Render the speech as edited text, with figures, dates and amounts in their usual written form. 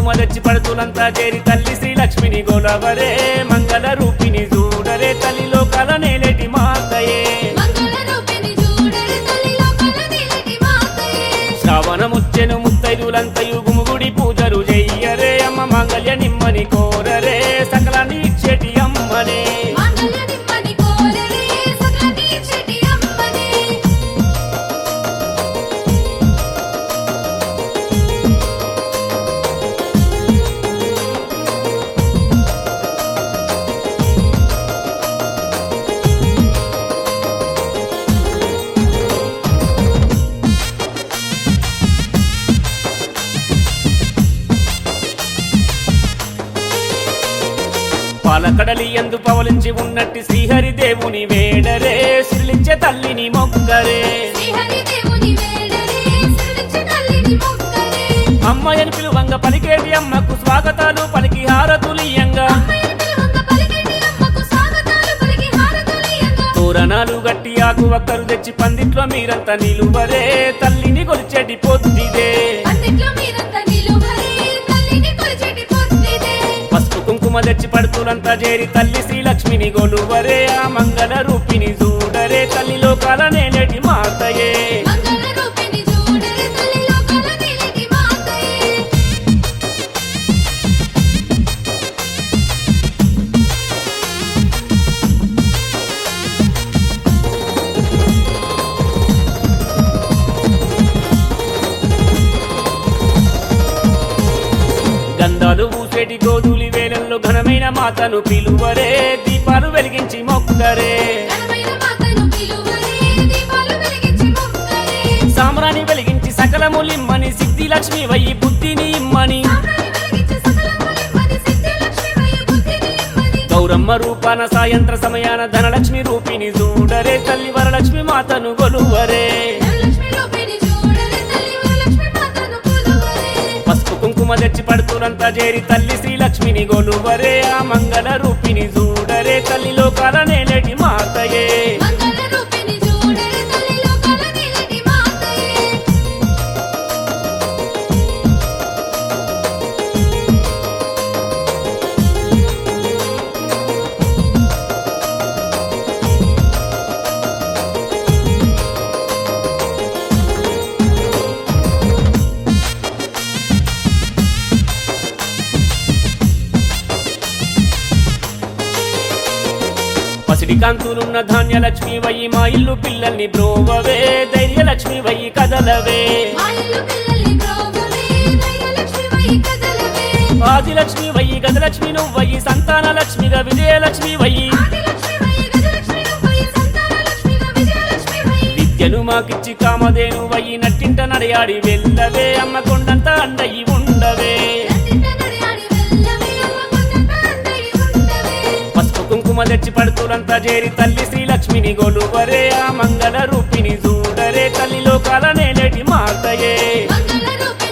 కుంకుమ తెచ్చి పడుతులంతా చేరి తల్లి శ్రీలక్ష్మిని గొలవరే మంగళ రూపిణి చూడరే తల్లి లోకాల నేలేటి మాతయే శ్రావణముచ్చెను ముత్తైదులంతయు గుముగుడి పూజలు చెయ్యరే అమ్మ మంగళ్య నిమ్మని కోరరే సకలాన్ని ఇచ్చేటి అమ్మనే పాలకడలి ఎందు పవలించి ఉన్నట్టి శ్రీహరి దేవుని వేడరే సిరిలించే తల్లిని మొక్కరే అమ్మయని పిలువంగ పలికేటి అమ్మకు స్వాగతాలు పలికి హారతులియంగా తోరణాలు గట్టి ఆకు ఒక్కరు తెచ్చి పందిట్లో మీరంతా నిలువరే తల్లిని కొలిచేటి పొద్దిదే కుంకుమ తెచ్చి పడుతులంతా చేరి తల్లి శ్రీలక్ష్మిని గొలువరే ఆ మంగళ రూపిణి చూడరే తల్లి లోకాల నేలేటి మాతయే గంధాలు ఊసేటి గోధులి వేలల్లో ఘనమైన మాతను పిలువరే దీపాలు వెలిగించి మొక్కరే సామ్రాణి వెలిగించి సకలములిమ్మని సిద్ధి లక్ష్మి వయ్యి బుద్ధిని ఇమ్మని గౌరమ్మ రూపాన సాయంత్ర సమయాన ధనలక్ష్మి రూపిణి చూడరే తల్లి వరలక్ష్మి మాతను గొలువరే కుంకుమ తెచ్చి పడుతులంతా చేరి తల్లి శ్రీలక్ష్మిని గొలువరే ఆ మంగళ రూపిణి చూడరే తల్లి లోకాల నేలేటి మాతయే పసిడి కాంతులున్న ధాన్యలక్ష్మి వయ్యి మా ఇల్లు పిల్లల్ని బ్రోవవే ధైర్యలక్ష్మి వయ్యి కదలవే ఆదిలక్ష్మి వయ్యి గజలక్ష్మి నువ్వయ్యి సంతాన లక్ష్మిగా విజయలక్ష్మి వయ్యి విద్యను మాకిచ్చి కామధేను వయ్యి నట్టింట నడయాడి వెళ్ళవే అమ్మ కొండంత అండయి ఉండవే కుంకుమ తెచ్చి పడుతులంతా చేరి తల్లి శ్రీలక్ష్మిని గొలువరే ఆ మంగళ రూపిణి చూడరే తల్లి లోకాల నేలేటి మాతయే